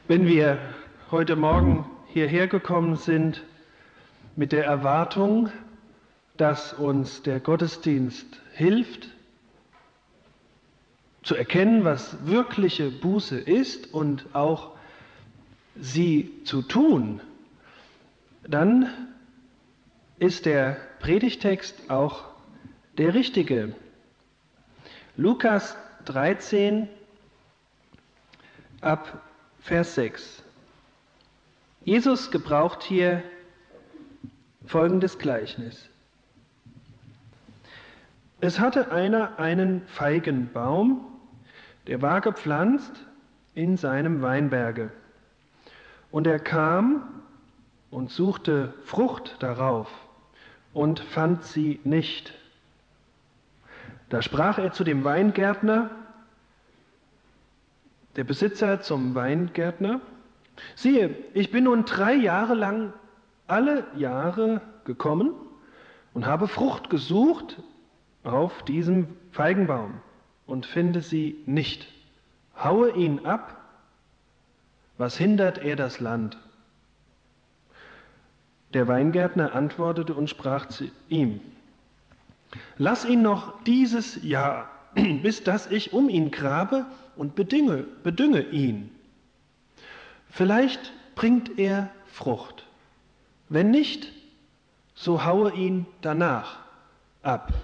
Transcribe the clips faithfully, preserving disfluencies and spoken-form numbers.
Wenn wir heute Morgen hierher gekommen sind mit der Erwartung, dass uns der Gottesdienst hilft, zu erkennen, was wirkliche Buße ist und auch sie zu tun, dann ist der Predigtext auch der richtige. Lukas dreizehn ab Vers sechs. Jesus gebraucht hier folgendes Gleichnis. Es hatte einer einen Feigenbaum, der war gepflanzt in seinem Weinberge. Und er kam und suchte Frucht darauf und fand sie nicht. Da sprach er zu dem Weingärtner, der Besitzer zum Weingärtner: Siehe, ich bin nun drei Jahre lang alle Jahre gekommen und habe Frucht gesucht auf diesem Feigenbaum und finde sie nicht. Haue ihn ab. Was hindert er das Land? Der Weingärtner antwortete und sprach zu ihm: Lass ihn noch dieses Jahr, bis dass ich um ihn grabe und bedünge, bedünge ihn. Vielleicht bringt er Frucht. Wenn nicht, so haue ihn danach ab.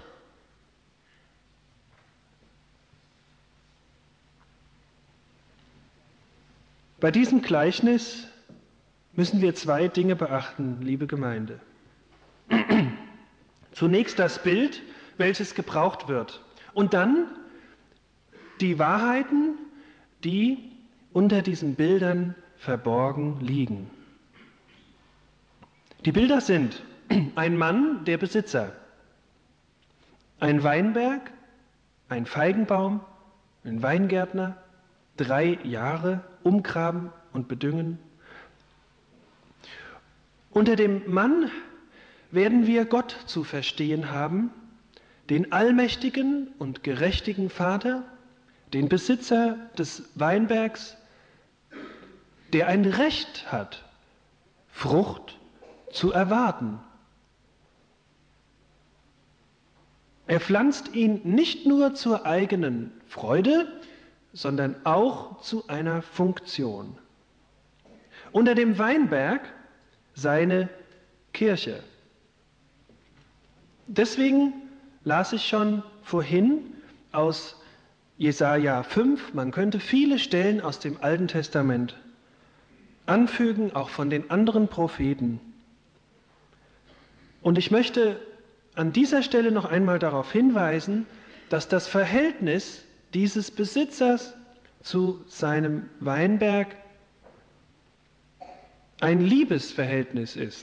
Bei diesem Gleichnis müssen wir zwei Dinge beachten, liebe Gemeinde. Zunächst das Bild, welches gebraucht wird, und dann die Wahrheiten, die unter diesen Bildern verborgen liegen. Die Bilder sind ein Mann, der Besitzer, ein Weinberg, ein Feigenbaum, ein Weingärtner, drei Jahre umgraben und bedüngen. Unter dem Mann werden wir Gott zu verstehen haben, den allmächtigen und gerechtigen Vater, den Besitzer des Weinbergs, der ein Recht hat, Frucht zu erwarten. Er pflanzt ihn nicht nur zur eigenen Freude, sondern auch zu einer Funktion. Unter dem Weinberg seine Kirche. Deswegen las ich schon vorhin aus Jesaja fünf, man könnte viele Stellen aus dem Alten Testament anfügen, auch von den anderen Propheten. Und ich möchte an dieser Stelle noch einmal darauf hinweisen, dass das Verhältnis dieses Besitzers zu seinem Weinberg ein Liebesverhältnis ist.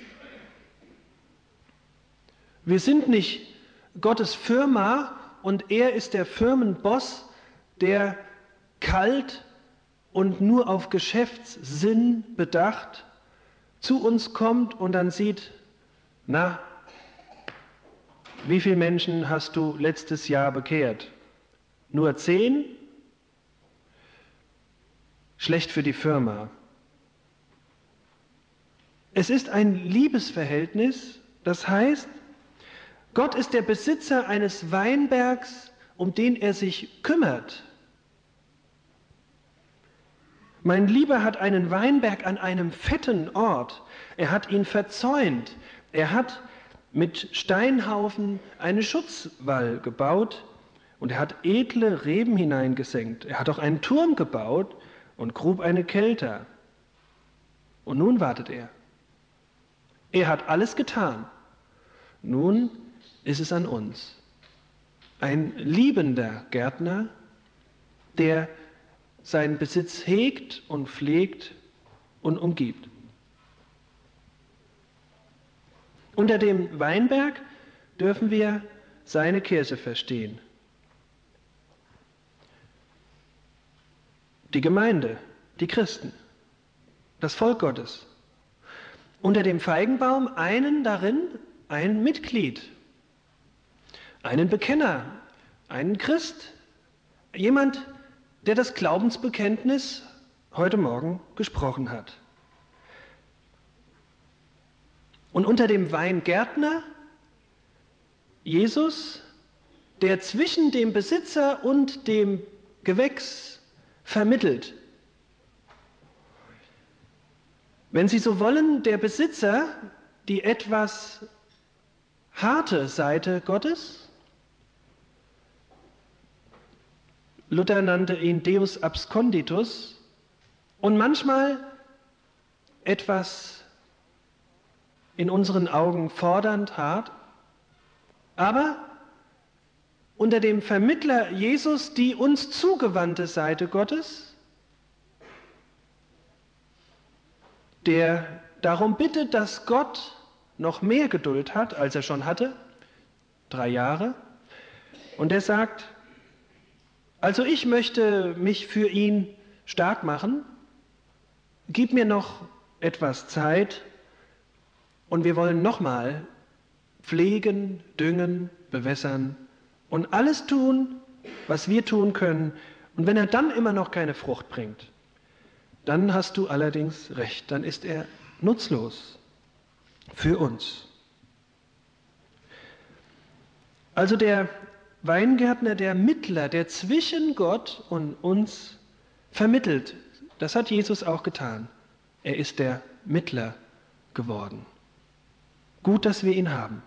Wir sind nicht Gottes Firma und er ist der Firmenboss, der kalt und nur auf Geschäftssinn bedacht zu uns kommt und dann sieht, na, wie viele Menschen hast du letztes Jahr bekehrt? Nur zehn? Schlecht für die Firma. Es ist ein Liebesverhältnis, das heißt, Gott ist der Besitzer eines Weinbergs, um den er sich kümmert. Mein Lieber hat einen Weinberg an einem fetten Ort. Er hat ihn verzäunt. Er hat mit Steinhaufen einen Schutzwall gebaut und er hat edle Reben hineingesenkt. Er hat auch einen Turm gebaut und grub eine Kelter. Und nun wartet er. Er hat alles getan. Nun ist es an uns. Ein liebender Gärtner, der seinen Besitz hegt und pflegt und umgibt. Unter dem Weinberg dürfen wir seine Kirche verstehen. Die Gemeinde, die Christen, das Volk Gottes. Unter dem Feigenbaum einen darin, ein Mitglied, einen Bekenner, einen Christ, jemand, der das Glaubensbekenntnis heute Morgen gesprochen hat. Und unter dem Weingärtner Jesus, der zwischen dem Besitzer und dem Gewächs vermittelt. Wenn Sie so wollen, der Besitzer, die etwas harte Seite Gottes. Luther nannte ihn Deus absconditus. Und manchmal etwas in unseren Augen fordernd, hart. Aber unter dem Vermittler Jesus die uns zugewandte Seite Gottes, der darum bittet, dass Gott noch mehr Geduld hat, als er schon hatte, drei Jahre. Und er sagt, also ich möchte mich für ihn stark machen, gib mir noch etwas Zeit und wir wollen nochmal pflegen, düngen, bewässern und alles tun, was wir tun können. Und wenn er dann immer noch keine Frucht bringt, dann hast du allerdings recht, dann ist er nutzlos für uns. Also der Weingärtner, der Mittler, der zwischen Gott und uns vermittelt, das hat Jesus auch getan. Er ist der Mittler geworden. Gut, dass wir ihn haben.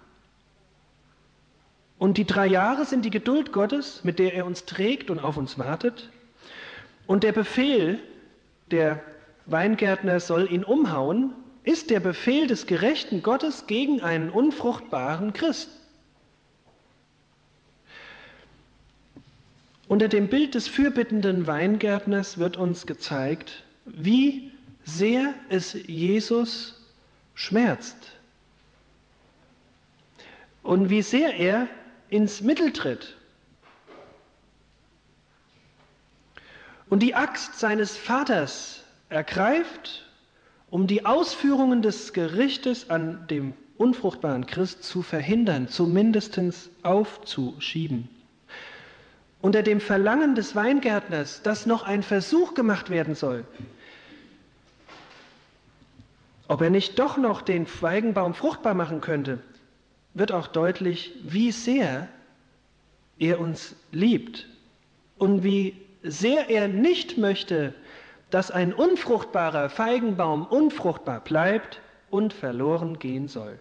Und die drei Jahre sind die Geduld Gottes, mit der er uns trägt und auf uns wartet. Und der Befehl, der Weingärtner soll ihn umhauen, ist der Befehl des gerechten Gottes gegen einen unfruchtbaren Christ. Unter dem Bild des fürbittenden Weingärtners wird uns gezeigt, wie sehr es Jesus schmerzt und wie sehr er ins Mittel tritt und die Axt seines Vaters ergreift, um die Ausführungen des Gerichtes an dem unfruchtbaren Christ zu verhindern, zumindest aufzuschieben. Unter dem Verlangen des Weingärtners, dass noch ein Versuch gemacht werden soll, ob er nicht doch noch den Feigenbaum fruchtbar machen könnte, wird auch deutlich, wie sehr er uns liebt und wie sehr er nicht möchte, dass ein unfruchtbarer Feigenbaum unfruchtbar bleibt und verloren gehen soll.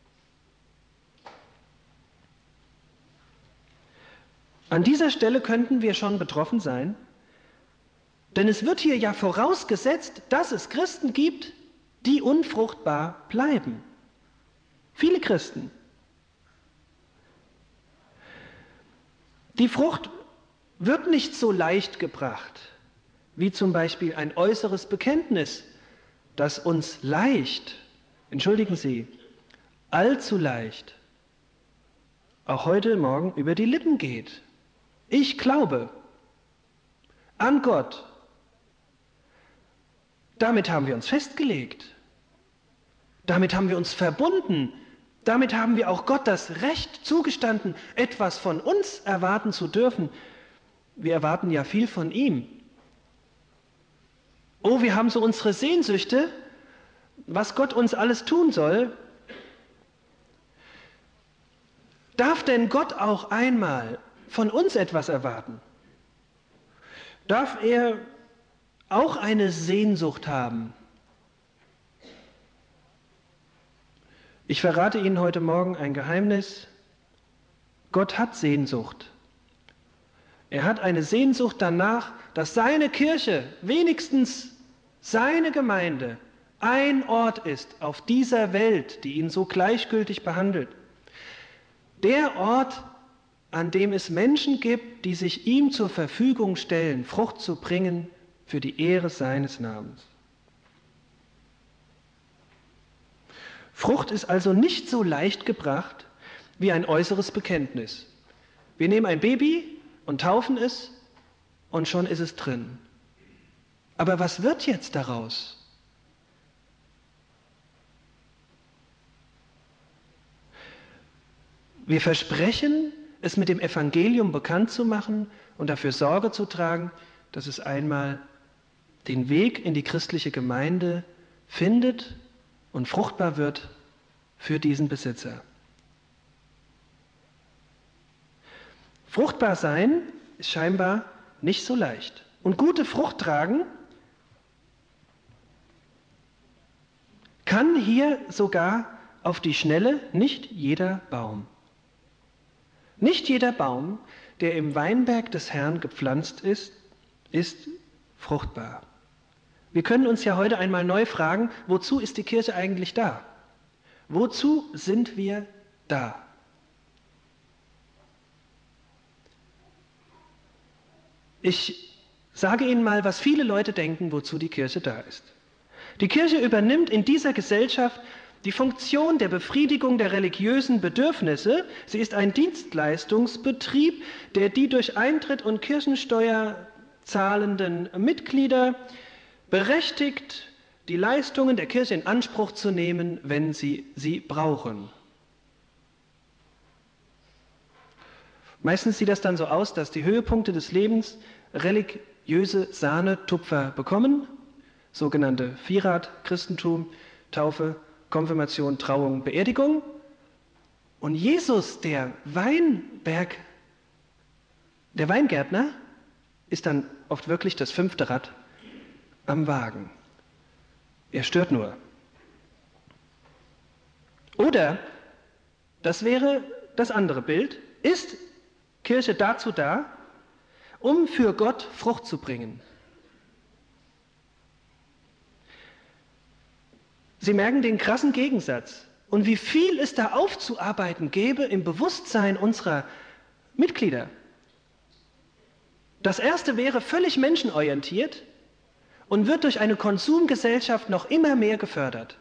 An dieser Stelle könnten wir schon betroffen sein, denn es wird hier ja vorausgesetzt, dass es Christen gibt, die unfruchtbar bleiben. Viele Christen. Die Frucht wird nicht so leicht gebracht, wie zum Beispiel ein äußeres Bekenntnis, das uns leicht, entschuldigen Sie, allzu leicht, auch heute Morgen über die Lippen geht. Ich glaube an Gott. Damit haben wir uns festgelegt. Damit haben wir uns verbunden. Damit haben wir auch Gott das Recht zugestanden, etwas von uns erwarten zu dürfen. Wir erwarten ja viel von ihm. Oh, wir haben so unsere Sehnsüchte, was Gott uns alles tun soll. Darf denn Gott auch einmal von uns etwas erwarten? Darf er auch eine Sehnsucht haben? Ich verrate Ihnen heute Morgen ein Geheimnis. Gott hat Sehnsucht. Er hat eine Sehnsucht danach, dass seine Kirche, wenigstens seine Gemeinde, ein Ort ist auf dieser Welt, die ihn so gleichgültig behandelt. Der Ort, an dem es Menschen gibt, die sich ihm zur Verfügung stellen, Frucht zu bringen für die Ehre seines Namens. Frucht ist also nicht so leicht gebracht wie ein äußeres Bekenntnis. Wir nehmen ein Baby und taufen es und schon ist es drin. Aber was wird jetzt daraus? Wir versprechen, es mit dem Evangelium bekannt zu machen und dafür Sorge zu tragen, dass es einmal den Weg in die christliche Gemeinde findet und fruchtbar wird für diesen Besitzer. Fruchtbar sein ist scheinbar nicht so leicht. Und gute Frucht tragen kann hier sogar auf die Schnelle nicht jeder Baum. Nicht jeder Baum, der im Weinberg des Herrn gepflanzt ist, ist fruchtbar. Wir können uns ja heute einmal neu fragen, wozu ist die Kirche eigentlich da? Wozu sind wir da? Ich sage Ihnen mal, was viele Leute denken, wozu die Kirche da ist. Die Kirche übernimmt in dieser Gesellschaft die Funktion der Befriedigung der religiösen Bedürfnisse. Sie ist ein Dienstleistungsbetrieb, der die durch Eintritt und Kirchensteuer zahlenden Mitglieder berechtigt, die Leistungen der Kirche in Anspruch zu nehmen, wenn sie sie brauchen. Meistens sieht das dann so aus, dass die Höhepunkte des Lebens religiöse Sahnetupfer bekommen, sogenannte Vierrad, Christentum, Taufe, Konfirmation, Trauung, Beerdigung. Und Jesus, der Weinberg, der Weingärtner, ist dann oft wirklich das fünfte Rad am Wagen. Er stört nur. Oder, das wäre das andere Bild, ist Kirche dazu da, um für Gott Frucht zu bringen. Sie merken den krassen Gegensatz und wie viel es da aufzuarbeiten gäbe im Bewusstsein unserer Mitglieder. Das erste wäre völlig menschenorientiert und wird durch eine Konsumgesellschaft noch immer mehr gefördert.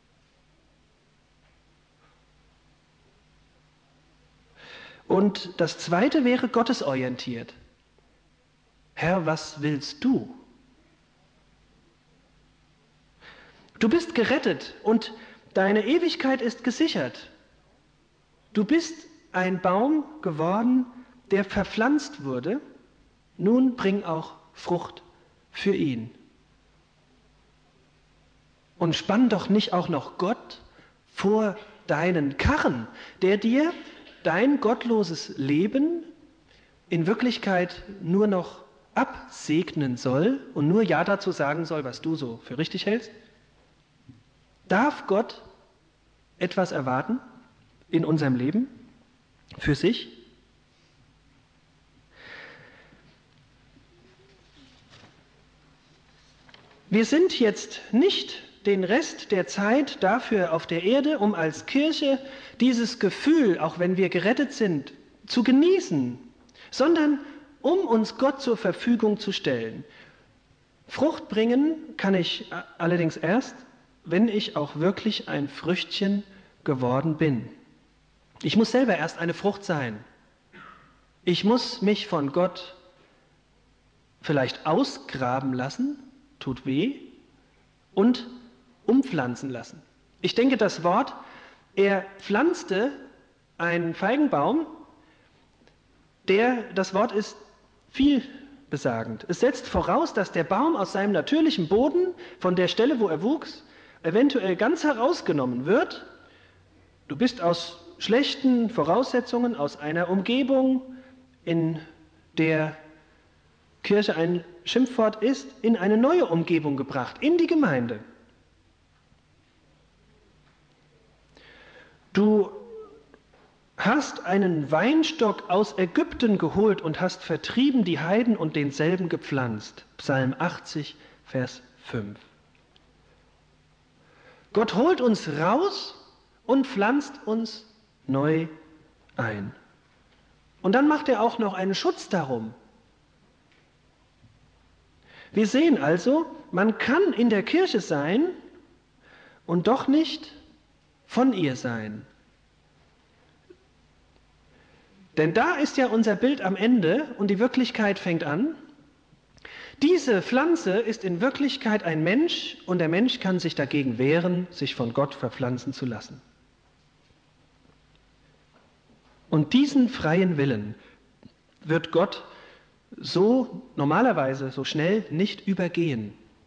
Und das zweite wäre gottesorientiert. Herr, was willst du? Du bist gerettet und deine Ewigkeit ist gesichert. Du bist ein Baum geworden, der verpflanzt wurde. Nun bring auch Frucht für ihn. Und spann doch nicht auch noch Gott vor deinen Karren, der dir dein gottloses Leben in Wirklichkeit nur noch absegnen soll und nur Ja dazu sagen soll, was du so für richtig hältst. Darf Gott etwas erwarten in unserem Leben für sich? Wir sind jetzt nicht den Rest der Zeit dafür auf der Erde, um als Kirche dieses Gefühl, auch wenn wir gerettet sind, zu genießen, sondern um uns Gott zur Verfügung zu stellen. Frucht bringen kann ich allerdings erst, wenn ich auch wirklich ein Früchtchen geworden bin. Ich muss selber erst eine Frucht sein. Ich muss mich von Gott vielleicht ausgraben lassen, tut weh, und umpflanzen lassen. Ich denke, das Wort, er pflanzte einen Feigenbaum, der, das Wort ist vielbesagend. Es setzt voraus, dass der Baum aus seinem natürlichen Boden, von der Stelle, wo er wuchs, eventuell ganz herausgenommen wird. Du bist aus schlechten Voraussetzungen, aus einer Umgebung, in der Kirche ein Schimpfwort ist, in eine neue Umgebung gebracht, in die Gemeinde. Du hast einen Weinstock aus Ägypten geholt und hast vertrieben die Heiden und denselben gepflanzt. Psalm achtzig, Vers fünf. Gott holt uns raus und pflanzt uns neu ein. Und dann macht er auch noch einen Schutz darum. Wir sehen also, man kann in der Kirche sein und doch nicht von ihr sein. Denn da ist ja unser Bild am Ende und die Wirklichkeit fängt an. Diese Pflanze ist in Wirklichkeit ein Mensch und der Mensch kann sich dagegen wehren, sich von Gott verpflanzen zu lassen. Und diesen freien Willen wird Gott so normalerweise so schnell nicht übergehen.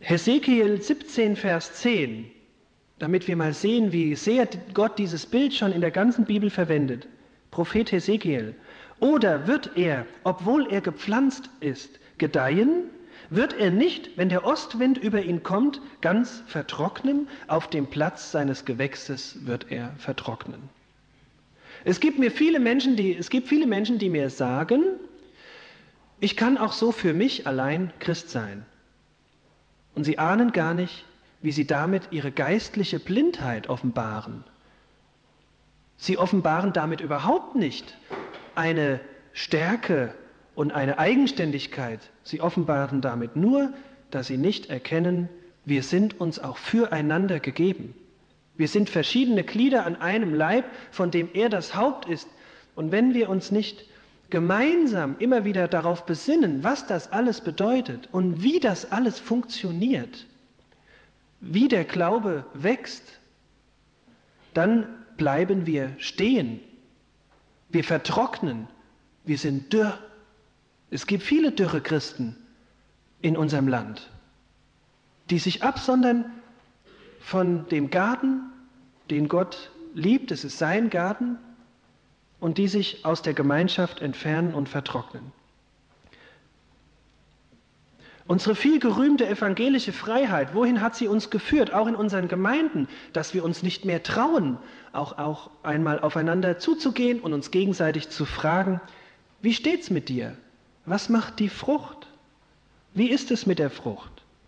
Hesekiel siebzehn, Vers zehn, damit wir mal sehen, wie sehr Gott dieses Bild schon in der ganzen Bibel verwendet. Prophet Hesekiel. Oder wird er, obwohl er gepflanzt ist, gedeihen? Wird er nicht, wenn der Ostwind über ihn kommt, ganz vertrocknen? Auf dem Platz seines Gewächses wird er vertrocknen. Es gibt mir viele Menschen, die, es gibt viele Menschen, die mir sagen, ich kann auch so für mich allein Christ sein. Und sie ahnen gar nicht, wie sie damit ihre geistliche Blindheit offenbaren. Sie offenbaren damit überhaupt nicht eine Stärke und eine Eigenständigkeit. Sie offenbaren damit nur, dass sie nicht erkennen, wir sind uns auch füreinander gegeben. Wir sind verschiedene Glieder an einem Leib, von dem er das Haupt ist. Und wenn wir uns nicht gemeinsam immer wieder darauf besinnen, was das alles bedeutet und wie das alles funktioniert, wie der Glaube wächst, dann bleiben wir stehen. Wir vertrocknen. Wir sind dürr. Es gibt viele dürre Christen in unserem Land, die sich absondern von dem Garten, den Gott liebt, es ist sein Garten, und die sich aus der Gemeinschaft entfernen und vertrocknen. Unsere viel gerühmte evangelische Freiheit, wohin hat sie uns geführt, auch in unseren Gemeinden, dass wir uns nicht mehr trauen, auch, auch einmal aufeinander zuzugehen und uns gegenseitig zu fragen, wie steht's mit dir? Was macht die Frucht? Wie ist es mit der Frucht?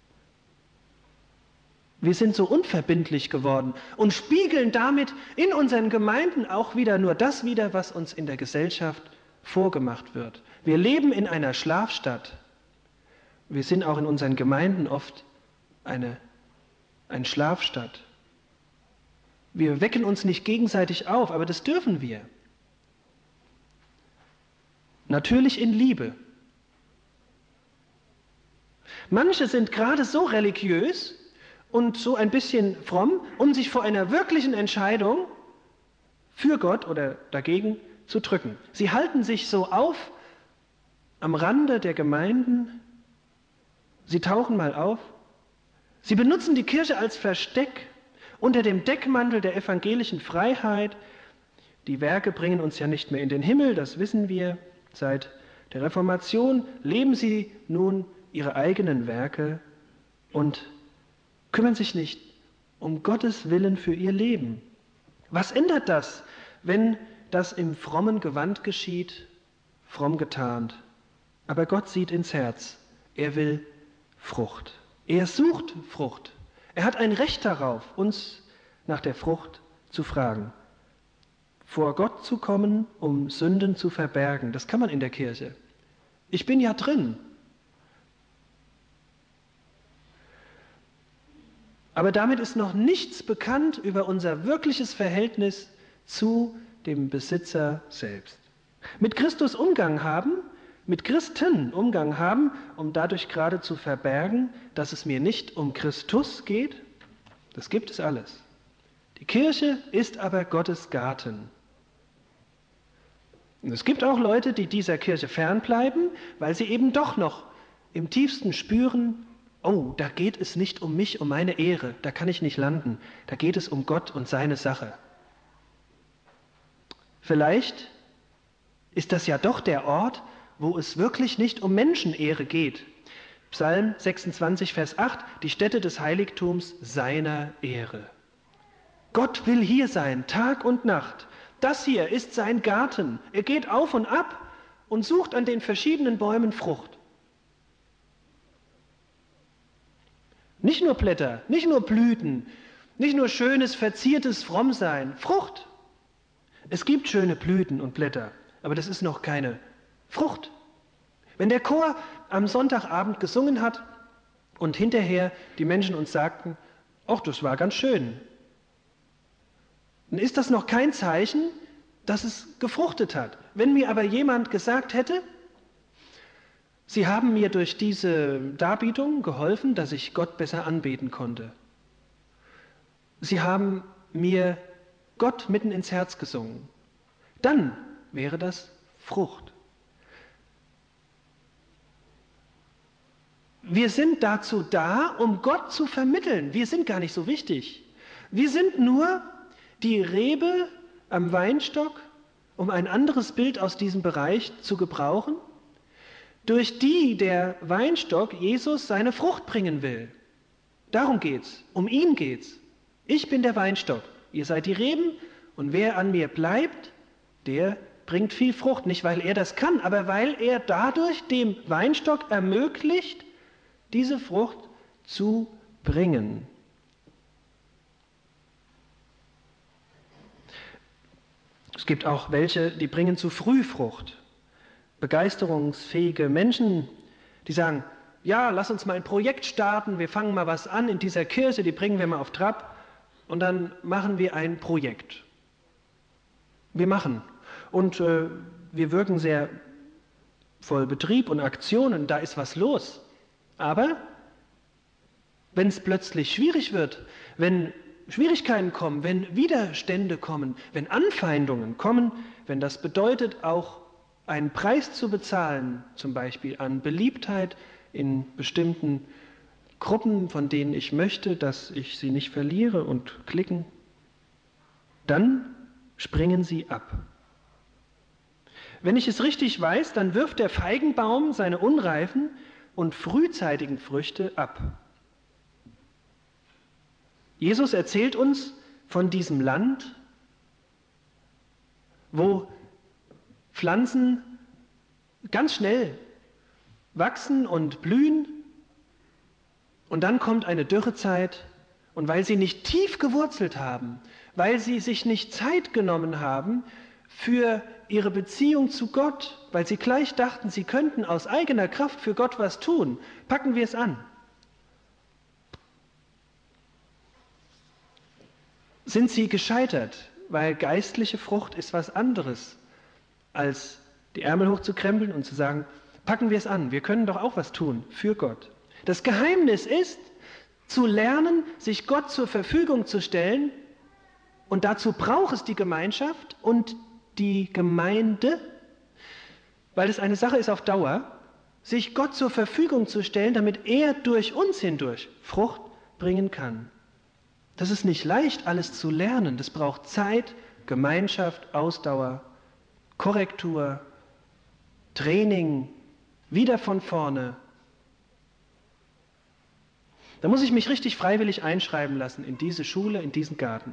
Wir sind so unverbindlich geworden und spiegeln damit in unseren Gemeinden auch wieder nur das wider, was uns in der Gesellschaft vorgemacht wird. Wir leben in einer Schlafstadt. Wir sind auch in unseren Gemeinden oft eine, eine Schlafstadt. Wir wecken uns nicht gegenseitig auf, aber das dürfen wir. Natürlich in Liebe. Manche sind gerade so religiös und so ein bisschen fromm, um sich vor einer wirklichen Entscheidung für Gott oder dagegen zu drücken. Sie halten sich so auf am Rande der Gemeinden, sie tauchen mal auf, sie benutzen die Kirche als Versteck unter dem Deckmantel der evangelischen Freiheit. Die Werke bringen uns ja nicht mehr in den Himmel, das wissen wir. Seit der Reformation leben sie nun ihre eigenen Werke und kümmern sich nicht um Gottes Willen für ihr Leben. Was ändert das, wenn das im frommen Gewand geschieht, fromm getarnt? Aber Gott sieht ins Herz. Er will Frucht. Er sucht Frucht. Er hat ein Recht darauf, uns nach der Frucht zu fragen. Vor Gott zu kommen, um Sünden zu verbergen, das kann man in der Kirche. Ich bin ja drin. Aber damit ist noch nichts bekannt über unser wirkliches Verhältnis zu dem Besitzer selbst. Mit Christus Umgang haben, mit Christen Umgang haben, um dadurch gerade zu verbergen, dass es mir nicht um Christus geht, das gibt es alles. Die Kirche ist aber Gottes Garten. Und es gibt auch Leute, die dieser Kirche fernbleiben, weil sie eben doch noch im tiefsten spüren, oh, da geht es nicht um mich, um meine Ehre, da kann ich nicht landen, da geht es um Gott und seine Sache. Vielleicht ist das ja doch der Ort, wo es wirklich nicht um Menschenehre geht. Psalm sechsundzwanzig, Vers acht, die Stätte des Heiligtums seiner Ehre. Gott will hier sein, Tag und Nacht. Das hier ist sein Garten. Er geht auf und ab und sucht an den verschiedenen Bäumen Frucht. Nicht nur Blätter, nicht nur Blüten, nicht nur schönes, verziertes Frommsein, Frucht. Es gibt schöne Blüten und Blätter, aber das ist noch keine Frucht. Wenn der Chor am Sonntagabend gesungen hat und hinterher die Menschen uns sagten, ach, das war ganz schön, dann ist das noch kein Zeichen, dass es gefruchtet hat. Wenn mir aber jemand gesagt hätte, Sie haben mir durch diese Darbietung geholfen, dass ich Gott besser anbeten konnte. Sie haben mir Gott mitten ins Herz gesungen. Dann wäre das Frucht. Wir sind dazu da, um Gott zu vermitteln. Wir sind gar nicht so wichtig. Wir sind nur die Rebe am Weinstock, um ein anderes Bild aus diesem Bereich zu gebrauchen, durch die der Weinstock Jesus seine Frucht bringen will. Darum geht's, um ihn geht's. Ich bin der Weinstock, ihr seid die Reben und wer an mir bleibt, der bringt viel Frucht. Nicht, weil er das kann, aber weil er dadurch dem Weinstock ermöglicht, diese Frucht zu bringen. Es gibt auch welche, die bringen zu früh Frucht. Begeisterungsfähige Menschen, die sagen, ja, lass uns mal ein Projekt starten, wir fangen mal was an in dieser Kirche, die bringen wir mal auf Trab und dann machen wir ein Projekt. Wir machen. Und äh, wir wirken sehr voll Betrieb und Aktionen, da ist was los. Aber wenn es plötzlich schwierig wird, wenn Schwierigkeiten kommen, wenn Widerstände kommen, wenn Anfeindungen kommen, wenn das bedeutet, auch einen Preis zu bezahlen, zum Beispiel an Beliebtheit in bestimmten Gruppen, von denen ich möchte, dass ich sie nicht verliere und klicken, dann springen sie ab. Wenn ich es richtig weiß, dann wirft der Feigenbaum seine unreifen und frühzeitigen Früchte ab. Jesus erzählt uns von diesem Land, wo Pflanzen ganz schnell wachsen und blühen und dann kommt eine Dürrezeit und weil sie nicht tief gewurzelt haben, weil sie sich nicht Zeit genommen haben für ihre Beziehung zu Gott, weil sie gleich dachten, sie könnten aus eigener Kraft für Gott was tun, packen wir es an. Sind sie gescheitert, weil geistliche Frucht ist was anderes, als die Ärmel hochzukrempeln und zu sagen, packen wir es an, wir können doch auch was tun für Gott. Das Geheimnis ist, zu lernen, sich Gott zur Verfügung zu stellen und dazu braucht es die Gemeinschaft und die Gemeinde, weil es eine Sache ist auf Dauer, sich Gott zur Verfügung zu stellen, damit er durch uns hindurch Frucht bringen kann. Das ist nicht leicht, alles zu lernen. Das braucht Zeit, Gemeinschaft, Ausdauer, Korrektur, Training, wieder von vorne. Da muss ich mich richtig freiwillig einschreiben lassen in diese Schule, in diesen Garten.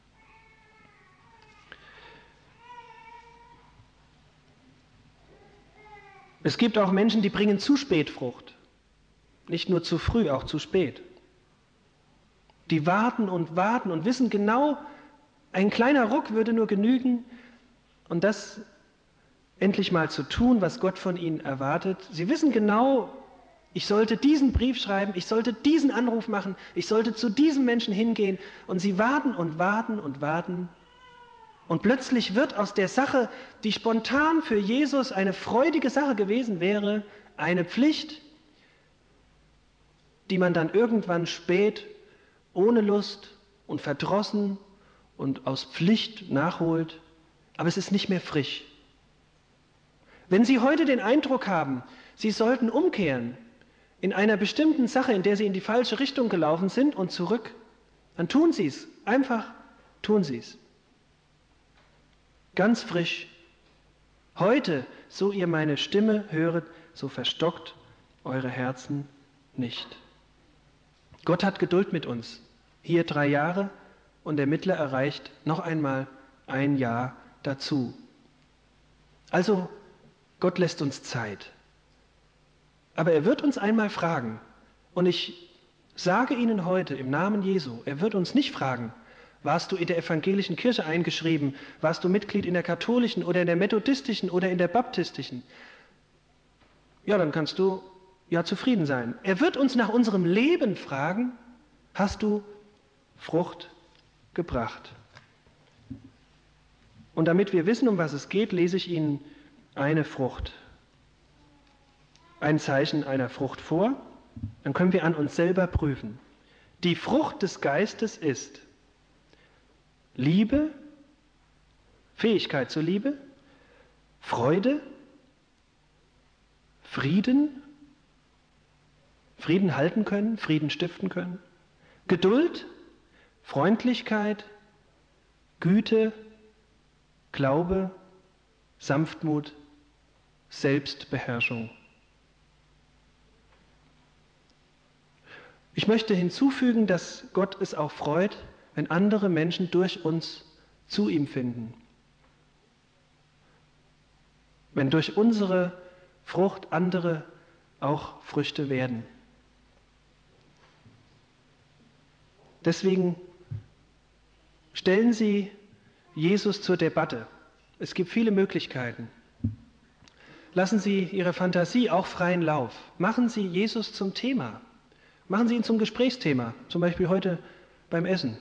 Es gibt auch Menschen, die bringen zu spät Frucht. Nicht nur zu früh, auch zu spät. Die warten und warten und wissen genau, ein kleiner Ruck würde nur genügen, und das endlich mal zu tun, was Gott von ihnen erwartet. Sie wissen genau, ich sollte diesen Brief schreiben, ich sollte diesen Anruf machen, ich sollte zu diesem Menschen hingehen, und sie warten und warten und warten. Und plötzlich wird aus der Sache, die spontan für Jesus eine freudige Sache gewesen wäre, eine Pflicht, die man dann irgendwann spät ohne Lust und verdrossen und aus Pflicht nachholt, aber es ist nicht mehr frisch. Wenn Sie heute den Eindruck haben, Sie sollten umkehren in einer bestimmten Sache, in der Sie in die falsche Richtung gelaufen sind und zurück, dann tun Sie es. Einfach tun Sie es. Ganz frisch. Heute, so ihr meine Stimme höret, so verstockt eure Herzen nicht. Gott hat Geduld mit uns. Hier drei Jahre und der Mittler erreicht noch einmal ein Jahr dazu. Also, Gott lässt uns Zeit. Aber er wird uns einmal fragen, und ich sage Ihnen heute im Namen Jesu, er wird uns nicht fragen, warst du in der evangelischen Kirche eingeschrieben, warst du Mitglied in der katholischen oder in der methodistischen oder in der baptistischen? Ja, dann kannst du ja zufrieden sein. Er wird uns nach unserem Leben fragen, hast du Frucht gebracht? Und damit wir wissen, um was es geht, lese ich Ihnen eine Frucht, ein Zeichen einer Frucht vor, dann können wir an uns selber prüfen. Die Frucht des Geistes ist Liebe, Fähigkeit zur Liebe, Freude, Frieden, Frieden halten können, Frieden stiften können. Geduld, Freundlichkeit, Güte, Glaube, Sanftmut, Selbstbeherrschung. Ich möchte hinzufügen, dass Gott es auch freut, wenn andere Menschen durch uns zu ihm finden. Wenn durch unsere Frucht andere auch Früchte werden. Deswegen stellen Sie Jesus zur Debatte. Es gibt viele Möglichkeiten. Lassen Sie Ihre Fantasie auch freien Lauf. Machen Sie Jesus zum Thema. Machen Sie ihn zum Gesprächsthema, zum Beispiel heute beim Essen.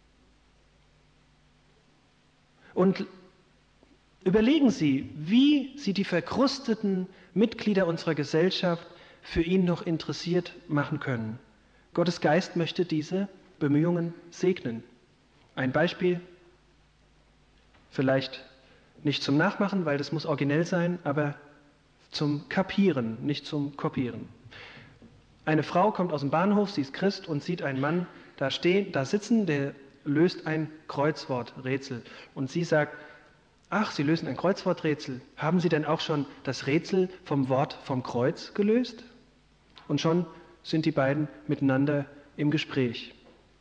Und überlegen Sie, wie Sie die verkrusteten Mitglieder unserer Gesellschaft für ihn noch interessiert machen können. Gottes Geist möchte diese Bemühungen segnen. Ein Beispiel, vielleicht nicht zum Nachmachen, weil das muss originell sein, aber zum Kapieren, nicht zum Kopieren. Eine Frau kommt aus dem Bahnhof, sie ist Christ und sieht einen Mann da stehen, da sitzen, der löst ein Kreuzworträtsel. Und sie sagt, ach, Sie lösen ein Kreuzworträtsel. Haben Sie denn auch schon das Rätsel vom Wort vom Kreuz gelöst? Und schon sind die beiden miteinander im Gespräch.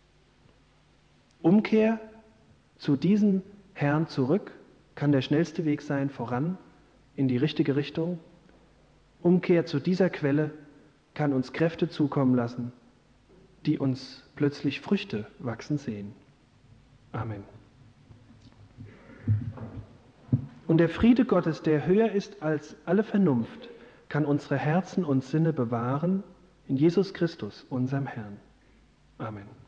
Umkehr zu diesem Herrn zurück kann der schnellste Weg sein, voran, in die richtige Richtung. Umkehr zu dieser Quelle kann uns Kräfte zukommen lassen, die uns plötzlich Früchte wachsen sehen. Amen. Und der Friede Gottes, der höher ist als alle Vernunft, kann unsere Herzen und Sinne bewahren in Jesus Christus, unserem Herrn. Amen.